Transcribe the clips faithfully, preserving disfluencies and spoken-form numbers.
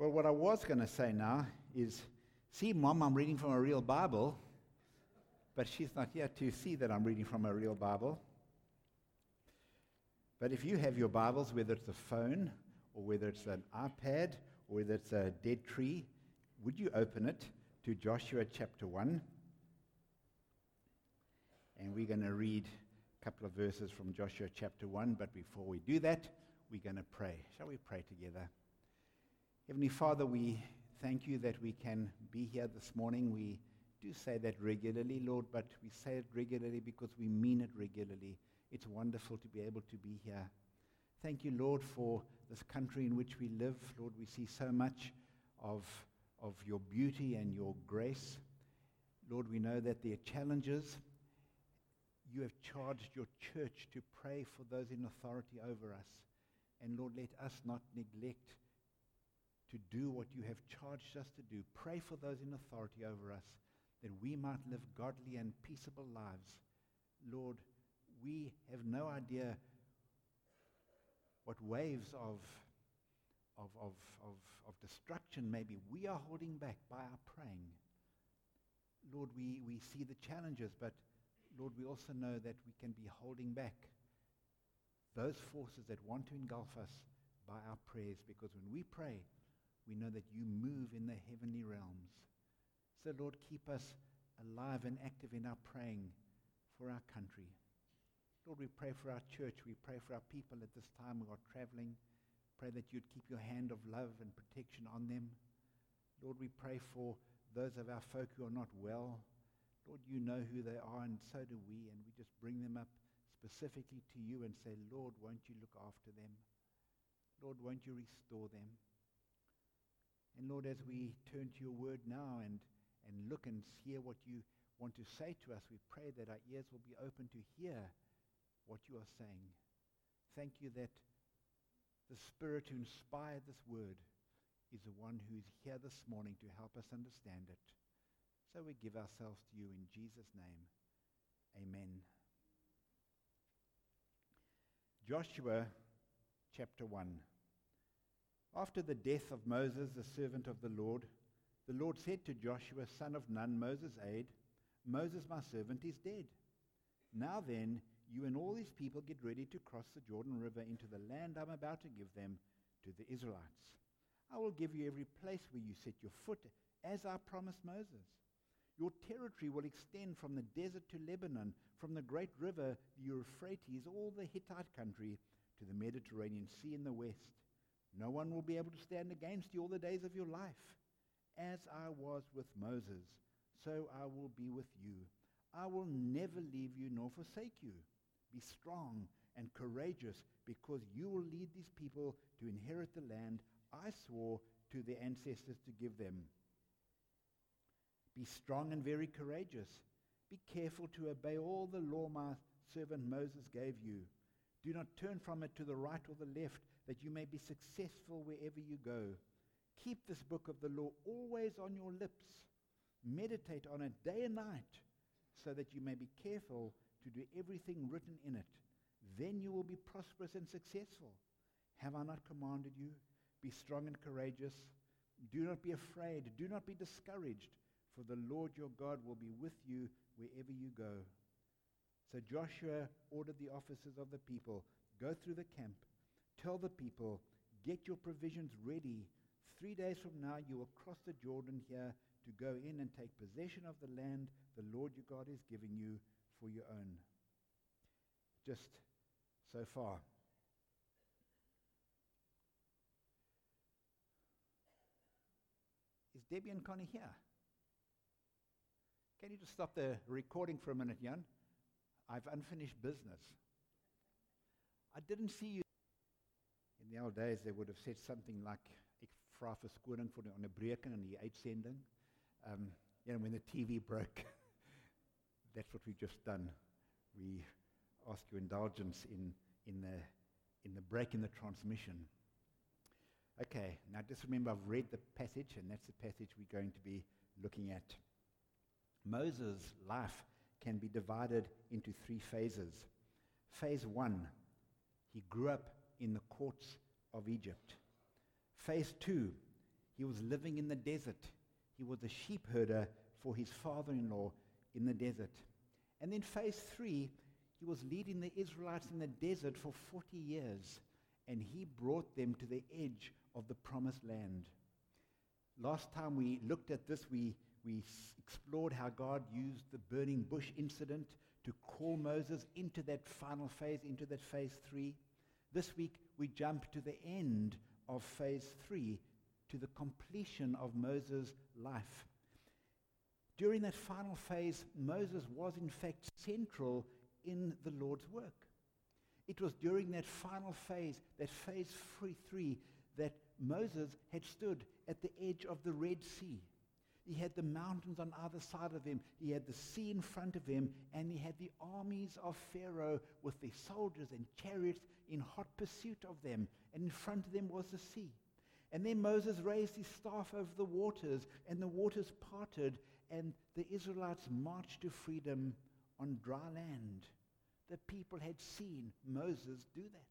Well, what I was going to say now is, see, Mom, I'm reading from a real Bible, but she's not here to see that I'm reading from a real Bible. But if you have your Bibles, whether it's a phone or whether it's an iPad or whether it's a dead tree, would you open it to Joshua chapter one? And we're going to read a couple of verses from Joshua chapter one, but before we do that, we're going to pray. Shall we pray together? Heavenly Father, we thank you that we can be here this morning. We do say that regularly, Lord, but we say it regularly because we mean it regularly. It's wonderful to be able to be here. Thank you, Lord, for this country in which we live. Lord, we see so much of, of your beauty and your grace. Lord, we know that there are challenges. You have charged your church to pray for those in authority over us. And Lord, let us not neglect to do what you have charged us to do. Pray for those in authority over us, that we might live godly and peaceable lives. Lord, we have no idea what waves of, of, of, of, of destruction maybe we are holding back by our praying. Lord, we, we see the challenges, but Lord, we also know that we can be holding back those forces that want to engulf us by our prayers, because when we pray, we know that you move in the heavenly realms. So, Lord, keep us alive and active in our praying for our country. Lord, we pray for our church. We pray for our people at this time who are traveling. Pray that you'd keep your hand of love and protection on them. Lord, we pray for those of our folk who are not well. Lord, you know who they are, and so do we, and we just bring them up specifically to you and say, Lord, won't you look after them? Lord, won't you restore them? And Lord, as we turn to your word now and, and look and hear what you want to say to us, we pray that our ears will be open to hear what you are saying. Thank you that the Spirit who inspired this word is the one who is here this morning to help us understand it. So we give ourselves to you in Jesus' name. Amen. Joshua chapter one. After the death of Moses, the servant of the Lord, the Lord said to Joshua, son of Nun, Moses' aide, Moses, my servant, is dead. Now then, you and all these people get ready to cross the Jordan River into the land I'm about to give them to the Israelites. I will give you every place where you set your foot, as I promised Moses. Your territory will extend from the desert to Lebanon, from the great river, the Euphrates, all the Hittite country, to the Mediterranean Sea in the west. No one will be able to stand against you all the days of your life. As I was with Moses, so I will be with you. I will never leave you nor forsake you. Be strong and courageous, because you will lead these people to inherit the land I swore to their ancestors to give them. Be strong and very courageous. Be careful to obey all the law my servant Moses gave you. Do not turn from it to the right or the left, that you may be successful wherever you go. Keep this book of the law always on your lips. Meditate on it day and night, so that you may be careful to do everything written in it. Then you will be prosperous and successful. Have I not commanded you? Be strong and courageous. Do not be afraid. Do not be discouraged, for the Lord your God will be with you wherever you go. So Joshua ordered the officers of the people, go through the camp. Tell the people, get your provisions ready. Three days from now you will cross the Jordan here to go in and take possession of the land the Lord your God is giving you for your own. Just so far. Is Debbie and Connie here? Can you just stop the recording for a minute, Jan? I've unfinished business. I didn't see you. In the old days, they would have said something like, "Ek vra verskoning vir die onderbreking in die uitsending." Um, you know, when the T V broke, that's what we've just done. We ask your indulgence in, in, the, in the break in the transmission. Okay, now just remember I've read the passage, and that's the passage we're going to be looking at. Moses' life can be divided into three phases. Phase one, he grew up in the courts of Egypt. Phase two, he He was living in the desert. He was a sheep herder for his father-in-law in the desert. And then phase three, he was leading the Israelites in the desert for forty years, and he brought them to the edge of the promised land. Last time we looked at this, we, we explored how God used the burning bush incident to call Moses into that final phase, into that phase three. This week, we jump to the end of phase three, to the completion of Moses' life. During that final phase, Moses was in fact central in the Lord's work. It was during that final phase, that phase three, that Moses had stood at the edge of the Red Sea. He had the mountains on either side of him. He had the sea in front of him, and he had the armies of Pharaoh with their soldiers and chariots in hot pursuit of them. And in front of them was the sea. And then Moses raised his staff over the waters, and the waters parted, and the Israelites marched to freedom on dry land. The people had seen Moses do that.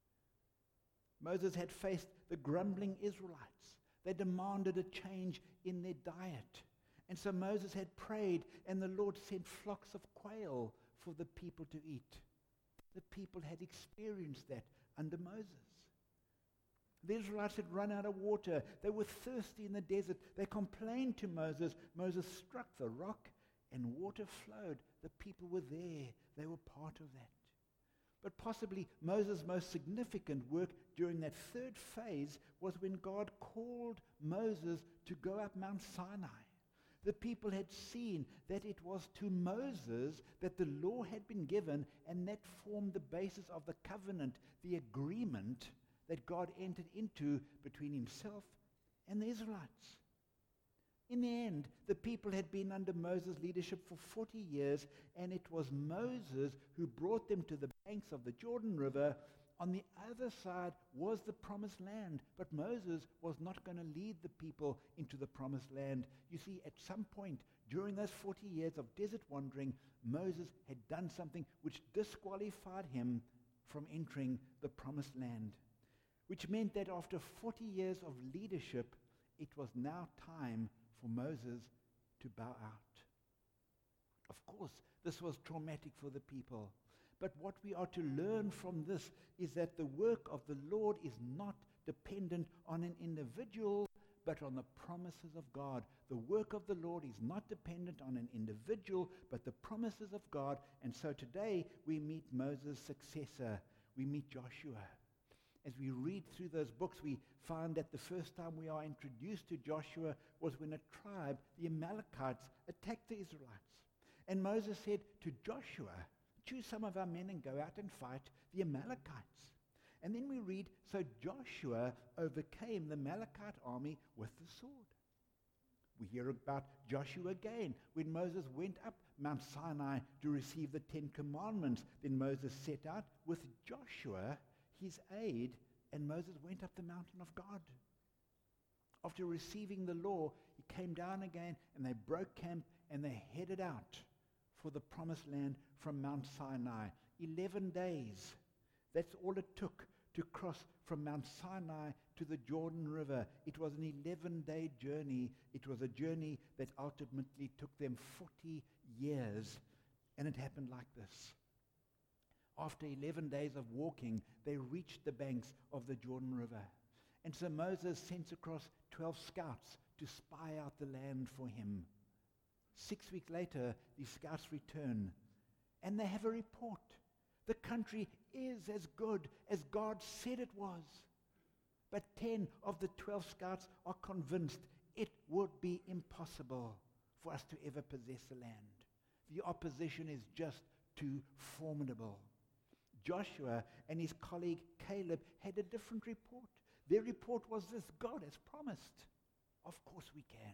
Moses had faced the grumbling Israelites. They demanded a change in their diet. And so Moses had prayed, and the Lord sent flocks of quail for the people to eat. The people had experienced that under Moses. The Israelites had run out of water. They were thirsty in the desert. They complained to Moses. Moses struck the rock, and water flowed. The people were there. They were part of that. But possibly Moses' most significant work during that third phase was when God called Moses to go up Mount Sinai. The people had seen that it was to Moses that the law had been given, and that formed the basis of the covenant, the agreement that God entered into between himself and the Israelites. In the end, the people had been under Moses' leadership for forty years, and it was Moses who brought them to the banks of the Jordan River. On the other side was the promised land, but Moses was not going to lead the people into the promised land. You see, at some point during those forty years of desert wandering, Moses had done something which disqualified him from entering the promised land, which meant that after forty years of leadership, it was now time for Moses to bow out. Of course, this was traumatic for the people. But what we are to learn from this is that the work of the Lord is not dependent on an individual, but on the promises of God. The work of the Lord is not dependent on an individual, but the promises of God. And so today we meet Moses' successor. We meet Joshua. As we read through those books, we find that the first time we are introduced to Joshua was when a tribe, the Amalekites, attacked the Israelites. And Moses said to Joshua, choose some of our men and go out and fight the Amalekites. And then we read, so Joshua overcame the Amalekite army with the sword. We hear about Joshua again when Moses went up Mount Sinai to receive the Ten Commandments. Then Moses set out with Joshua, his aide, and Moses went up the mountain of God. After receiving the law, he came down again, and they broke camp, and they headed out for the promised land from Mount Sinai. Eleven days. That's all it took to cross from Mount Sinai to the Jordan River. It was an eleven-day journey. It was a journey that ultimately took them forty years. And it happened like this. After eleven days of walking, they reached the banks of the Jordan River. And so Moses sends across twelve scouts to spy out the land for him. Six weeks later, these scouts return, and they have a report. The country is as good as God said it was. But ten of the twelve scouts are convinced it would be impossible for us to ever possess the land. The opposition is just too formidable. Joshua and his colleague Caleb had a different report. Their report was this: God has promised. Of course we can.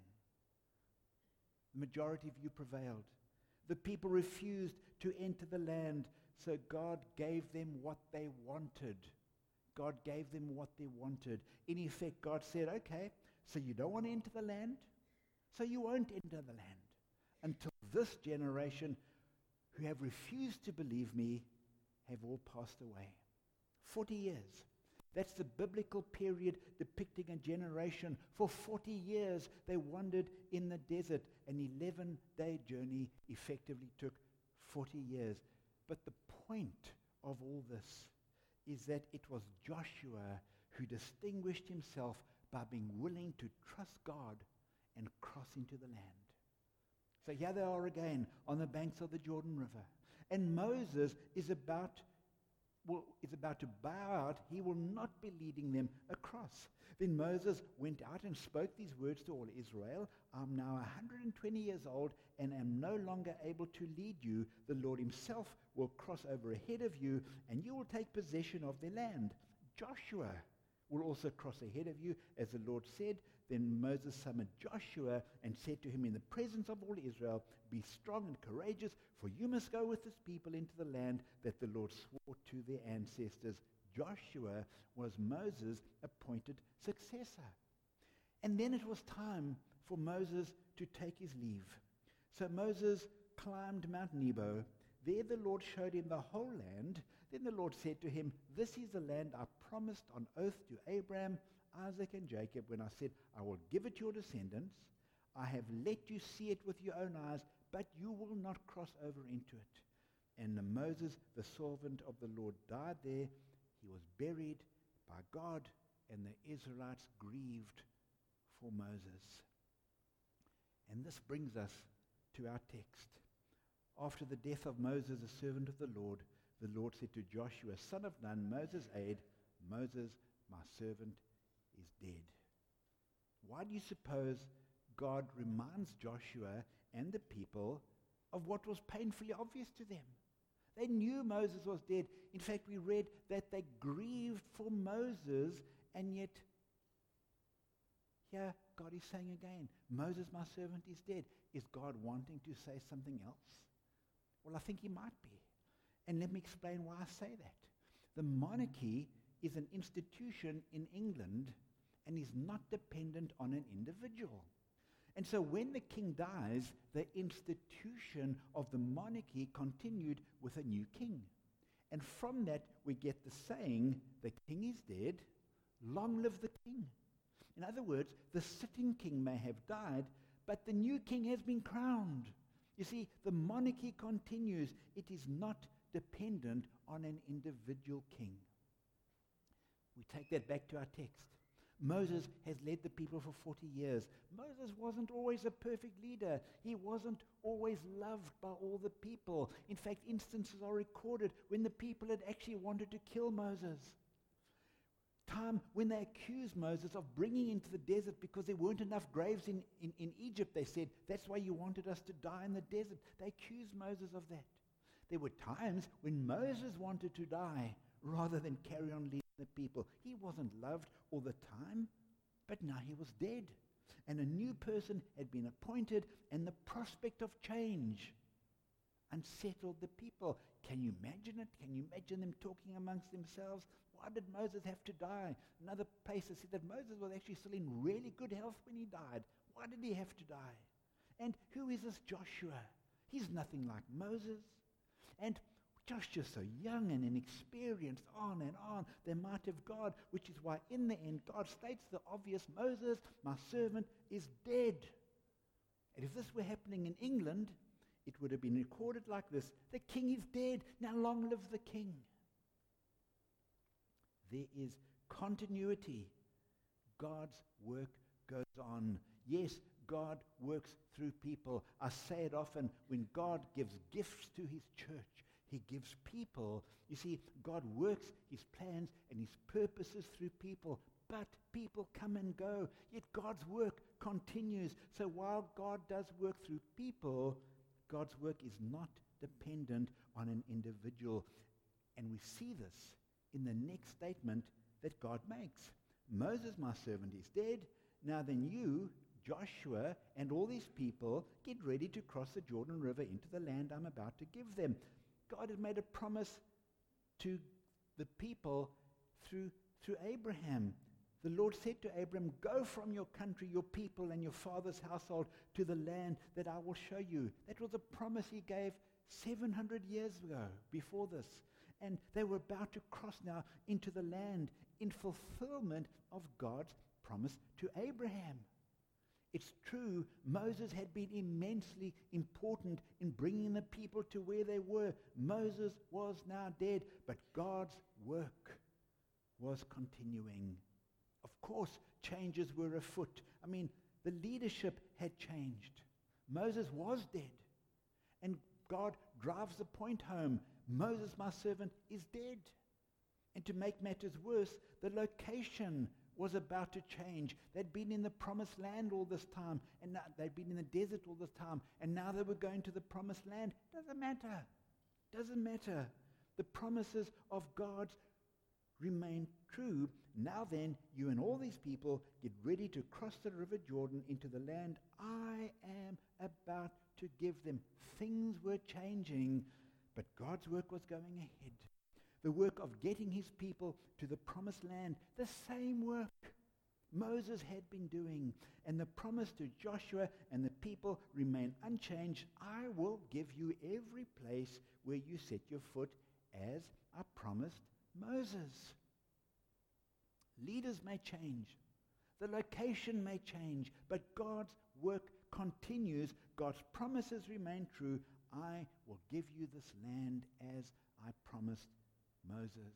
The majority of you prevailed. The people refused to enter the land, so God gave them what they wanted. God gave them what they wanted. In effect, God said, okay, so you don't want to enter the land? So you won't enter the land until this generation who have refused to believe me have all passed away. Forty years. That's the biblical period depicting a generation. For forty years they wandered in the desert. An eleven-day journey effectively took forty years. But the point of all this is that it was Joshua who distinguished himself by being willing to trust God and cross into the land. So here they are again on the banks of the Jordan River. And Moses is about, well, is about to bow out. He will not be leading them across. Then Moses went out and spoke these words to all Israel. I'm now one hundred twenty years old and am no longer able to lead you. The Lord himself will cross over ahead of you, and you will take possession of their land. Joshua will also cross ahead of you, as the Lord said. Then Moses summoned Joshua and said to him in the presence of all Israel, be strong and courageous, for you must go with this people into the land that the Lord swore to their ancestors. Joshua was Moses' appointed successor. And then it was time for Moses to take his leave. So Moses climbed Mount Nebo. There the Lord showed him the whole land. Then the Lord said to him, this is the land I promised on oath to Abraham, Isaac, and Jacob when I said, I will give it to your descendants. I have let you see it with your own eyes, but you will not cross over into it. And Moses, the servant of the Lord, died there. He was buried by God, and the Israelites grieved for Moses. And this brings us to our text. After the death of Moses, the servant of the Lord, the Lord said to Joshua, son of Nun, Moses' aide, Moses, my servant, is dead. Why do you suppose God reminds Joshua and the people of what was painfully obvious to them? They knew Moses was dead. In fact, we read that they grieved for Moses, and yet here God is saying again, Moses, my servant, is dead. Is God wanting to say something else? Well, I think he might be. And let me explain why I say that. The monarchy is an institution in England and is not dependent on an individual. And so when the king dies, the institution of the monarchy continued with a new king. And from that, we get the saying, the king is dead, long live the king. In other words, the sitting king may have died, but the new king has been crowned. You see, the monarchy continues. It is not dependent on an individual king. We take that back to our text. Moses has led the people for forty years. Moses wasn't always a perfect leader. He wasn't always loved by all the people. In fact, instances are recorded when the people had actually wanted to kill Moses. Time when they accused Moses of bringing into the desert because there weren't enough graves in, in, in Egypt. They said, that's why you wanted us to die in the desert. They accused Moses of that. There were times when Moses wanted to die rather than carry on leading the people. He wasn't loved all the time, but now he was dead. And a new person had been appointed, and the prospect of change unsettled the people. Can you imagine it? Can you imagine them talking amongst themselves? Why did Moses have to die? Another place said that Moses was actually still in really good health when he died. Why did he have to die? And who is this Joshua? He's nothing like Moses. And Joshua's so young and inexperienced, on and on, the might of God, which is why in the end God states the obvious, Moses, my servant, is dead. And if this were happening in England, it would have been recorded like this, the king is dead, now long live the king. There is continuity. God's work goes on. Yes, God works through people. I say it often, when God gives gifts to his church, he gives people. You see, God works his plans and his purposes through people, but people come and go. Yet God's work continues. So while God does work through people, God's work is not dependent on an individual. And we see this in the next statement that God makes. Moses, my servant, is dead. Now then you, Joshua, and all these people, get ready to cross the Jordan River into the land I'm about to give them. God had made a promise to the people through, through Abraham. The Lord said to Abraham, go from your country, your people, and your father's household to the land that I will show you. That was a promise he gave seven hundred years ago, before this. And they were about to cross now into the land. in fulfillment of God's promise to Abraham. It's true, Moses had been immensely important in bringing the people to where they were. Moses was now dead, but God's work was continuing. Of course, changes were afoot. I mean, the leadership had changed. Moses was dead. And God drives the point home. Moses, my servant, is dead. And to make matters worse, the location was about to change. They'd been in the promised land all this time, and now they'd been in the desert all this time, and now they were going to the promised land. Doesn't matter. Doesn't matter. The promises of God remain true. Now then, you and all these people get ready to cross the river Jordan into the land I am about to give them. Things were changing, but God's work was going ahead. The work of getting his people to the promised land, the same work Moses had been doing. And the promise to Joshua and the people remain unchanged. I will give you every place where you set your foot, as I promised Moses. Leaders may change. The location may change, but God's work continues. God's promises remain true. I will give you this land as I promised Moses.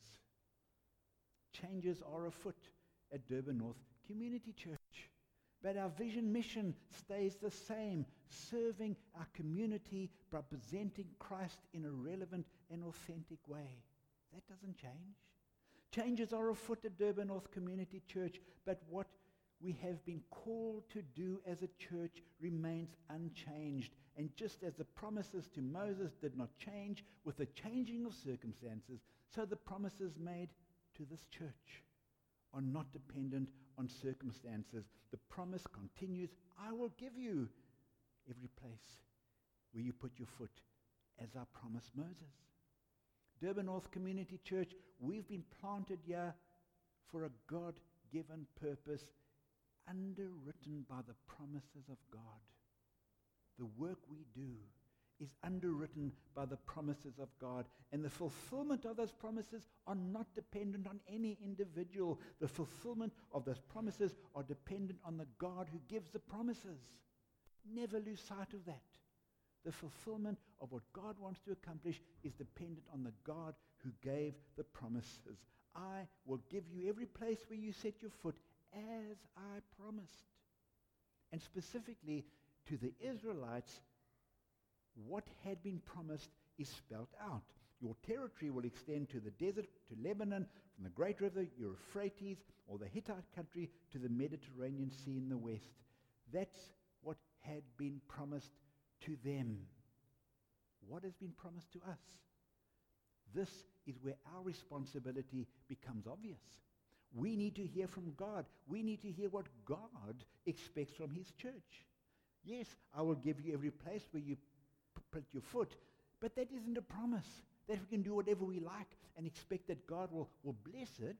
Changes are afoot at Durban North Community Church, but our vision mission stays the same, serving our community by presenting Christ in a relevant and authentic way. That doesn't change. Changes are afoot at Durban North Community Church, but what we have been called to do as a church remains unchanged. And just as the promises to Moses did not change with the changing of circumstances, so the promises made to this church are not dependent on circumstances. The promise continues, I will give you every place where you put your foot, as I promised Moses. Durban North Community Church, we've been planted here for a God-given purpose, underwritten by the promises of God. The work we do is underwritten by the promises of God, and the fulfillment of those promises are not dependent on any individual. The fulfillment of those promises are dependent on the God who gives the promises. Never lose sight of that. The fulfillment of what God wants to accomplish is dependent on the God who gave the promises. I will give you every place where you set your foot, as I promised. And specifically to the Israelites, what had been promised is spelled out. Your territory will extend to the desert, to Lebanon, from the great river Euphrates, or the Hittite country, to the Mediterranean Sea in the west. That's what had been promised to them. What has been promised to us? This is where our responsibility becomes obvious. We need to hear from God. We need to hear what God expects from his church. Yes, I will give you every place where you p- put your foot, but that isn't a promise that we can do whatever we like and expect that God will, will bless it.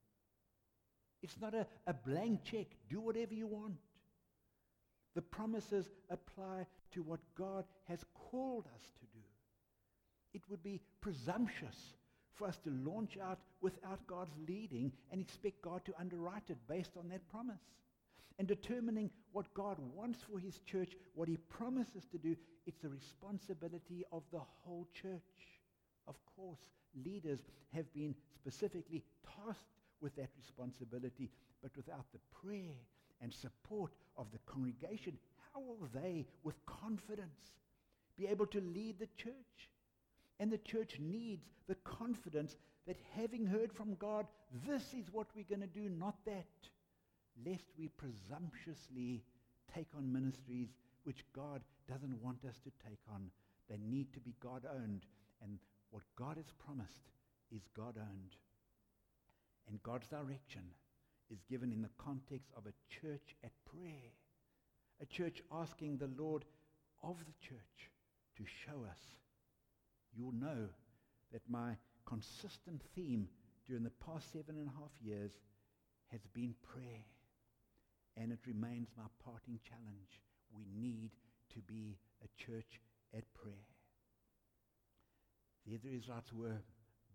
It's not a, a blank check. Do whatever you want. The promises apply to what God has called us to do. It would be presumptuous for us to launch out without God's leading and expect God to underwrite it based on that promise. And determining what God wants for his church, what he promises to do, it's the responsibility of the whole church. Of course, leaders have been specifically tasked with that responsibility, but without the prayer and support of the congregation, how will they, with confidence, be able to lead the church? And the church needs the confidence that, having heard from God, this is what we're going to do, not that, lest we presumptuously take on ministries which God doesn't want us to take on. They need to be God-owned, and what God has promised is God-owned. And God's direction is given in the context of a church at prayer, a church asking the Lord of the church to show us. You'll know that my consistent theme during the past seven and a half years has been prayer, and it remains my parting challenge. We need to be a church at prayer. The Israelites were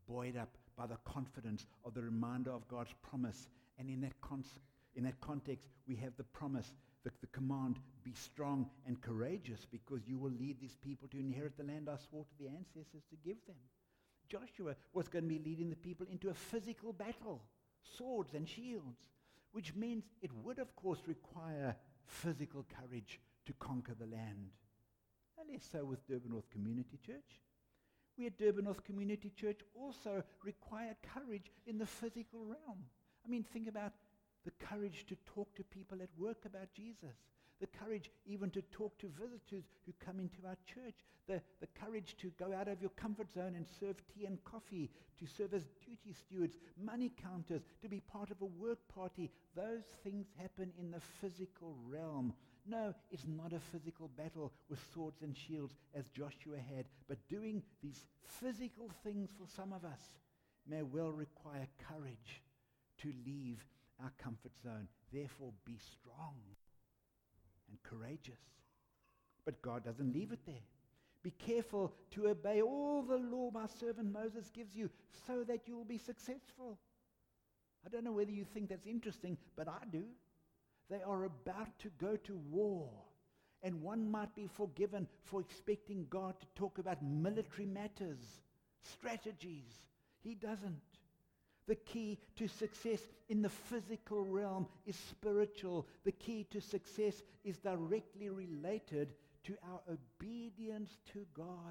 buoyed up by the confidence of the reminder of God's promise. And in that, con- in that context, we have the promise, the, the command, be strong and courageous, because you will lead these people to inherit the land I swore to the ancestors to give them. Joshua was going to be leading the people into a physical battle, swords and shields, which means it would, of course, require physical courage to conquer the land. No less so with Durban North Community Church. We at Durban North Community Church also require courage in the physical realm. I mean, think about the courage to talk to people at work about Jesus, the courage even to talk to visitors who come into our church, the, the courage to go out of your comfort zone and serve tea and coffee, to serve as duty stewards, money counters, to be part of a work party. Those things happen in the physical realm. No, it's not a physical battle with swords and shields as Joshua had, but doing these physical things for some of us may well require courage to leave our comfort zone. Therefore, be strong and courageous. But God doesn't leave it there. Be careful to obey all the law my servant Moses gives you, so that you will be successful. I don't know whether you think that's interesting, but I do. They are about to go to war, and one might be forgiven for expecting God to talk about military matters, strategies. He doesn't. The key to success in the physical realm is spiritual. The key to success is directly related to our obedience to God.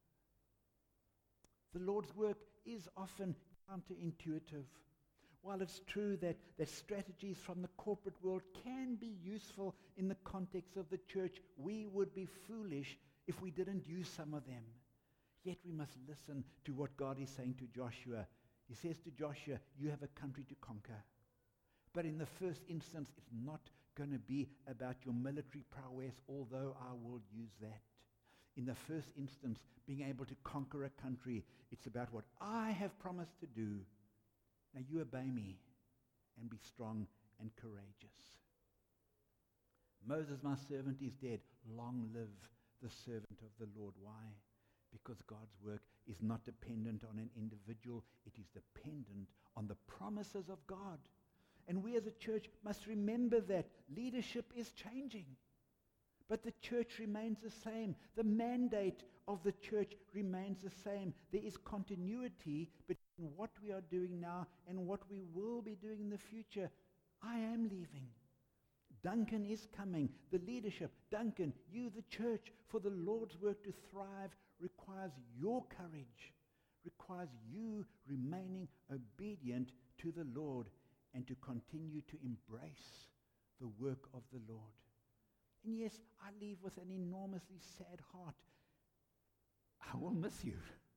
The Lord's work is often counterintuitive. While it's true that, that strategies from the corporate world can be useful in the context of the church, we would be foolish if we didn't use some of them. Yet we must listen to what God is saying to Joshua. He says to Joshua, you have a country to conquer. But in the first instance, it's not going to be about your military prowess, although I will use that. In the first instance, being able to conquer a country, it's about what I have promised to do. Now you obey me and be strong and courageous. Moses, my servant, is dead. Long live the servant of the Lord. Why? Because God's work is not dependent on an individual. It is dependent on the promises of God. And we as a church must remember that leadership is changing. But the church remains the same. The mandate of the church remains the same. There is continuity between what we are doing now and what we will be doing in the future. I am leaving. Duncan is coming. The leadership, Duncan, you, the church, for the Lord's work to thrive requires your courage, requires you remaining obedient to the Lord and to continue to embrace the work of the Lord. And yes, I leave with an enormously sad heart. I will miss you.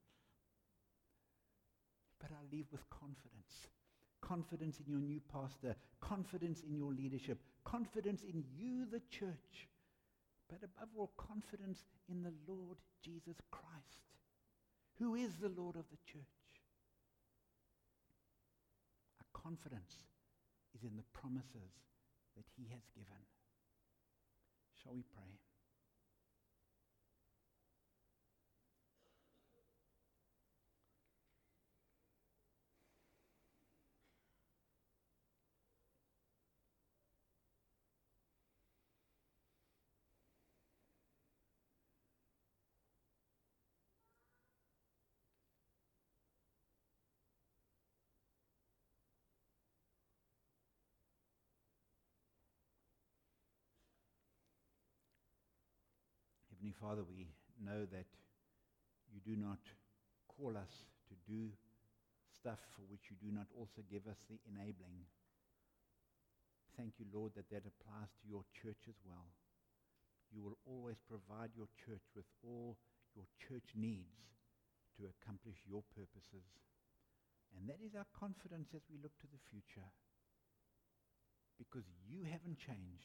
But I leave with confidence. Confidence in your new pastor, confidence in your leadership, confidence in you, the church, but above all, confidence in the Lord Jesus Christ, who is the Lord of the church. Our confidence is in the promises that he has given. Shall we pray? Heavenly Father, we know that you do not call us to do stuff for which you do not also give us the enabling. Thank you, Lord, that that applies to your church as well. You will always provide your church with all your church needs to accomplish your purposes. And that is our confidence as we look to the future, because you haven't changed.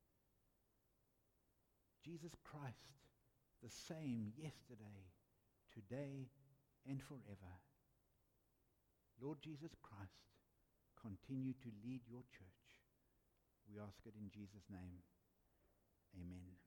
Jesus Christ, the same yesterday, today, and forever. Lord Jesus Christ, continue to lead your church. We ask it in Jesus' name. Amen.